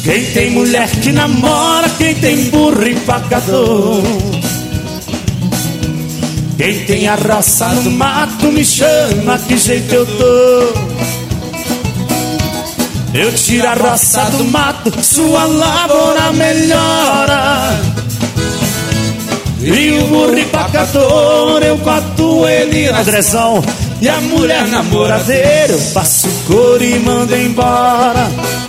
Quem tem mulher que namora, quem tem burro empacador. Quem tem a roça no mato me chama, que jeito eu tô. Eu tiro a roça do mato, sua lavoura melhora. E o burro empacador, eu coto ele na direção. E a mulher namoradeira, eu passo cor e mando embora.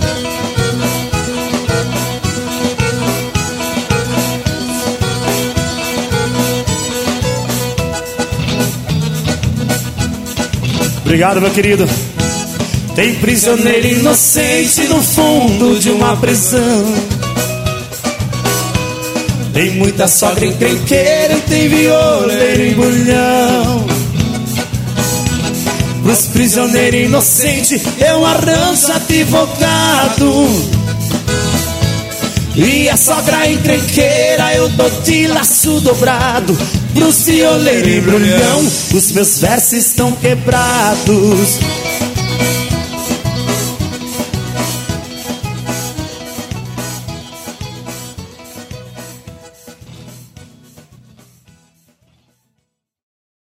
Obrigado, meu querido. Tem prisioneiro inocente no fundo de uma prisão. Tem muita sogra encrenqueira, tem violeiro em bulhão. Pros prisioneiros inocentes eu arranjo advogado. E a sogra encrenqueira eu dou de laço dobrado. Pros violeiros em bulhão os meus versos estão quebrados.